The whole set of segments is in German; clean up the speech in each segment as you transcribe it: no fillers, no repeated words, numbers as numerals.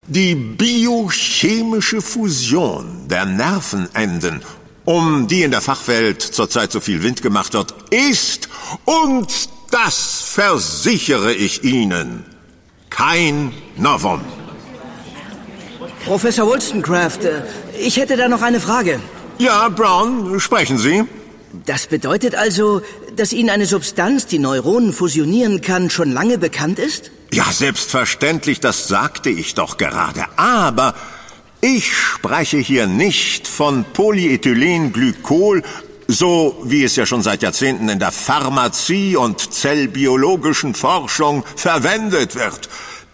Die biochemische Fusion der Nervenenden, um die in der Fachwelt zurzeit so viel Wind gemacht wird, ist, und das versichere ich Ihnen, kein Novum. Professor Wollstonecraft, ich hätte da noch eine Frage. Ja, Brown, sprechen Sie. Das bedeutet also, dass Ihnen eine Substanz, die Neuronen fusionieren kann, schon lange bekannt ist? Ja, selbstverständlich, das sagte ich doch gerade. Aber ich spreche hier nicht von Polyethylenglykol, so wie es ja schon seit Jahrzehnten in der Pharmazie und zellbiologischen Forschung verwendet wird.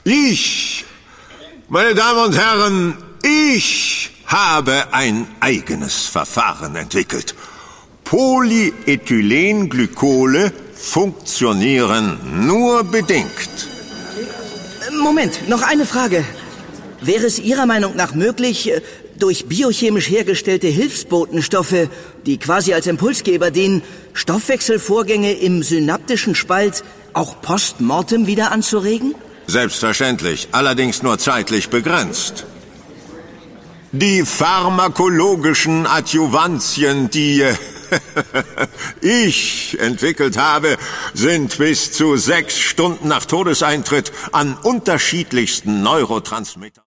Meine Damen und Herren, ich habe ein eigenes Verfahren entwickelt. Polyethylenglykole funktionieren nur bedingt. Moment, noch eine Frage. Wäre es Ihrer Meinung nach möglich, durch biochemisch hergestellte Hilfsbotenstoffe, die quasi als Impulsgeber dienen, Stoffwechselvorgänge im synaptischen Spalt auch postmortem wieder anzuregen? Selbstverständlich, allerdings nur zeitlich begrenzt. Die pharmakologischen Adjuvantien, die ich entwickelt habe, sind bis zu 6 Stunden nach Todeseintritt an unterschiedlichsten Neurotransmittern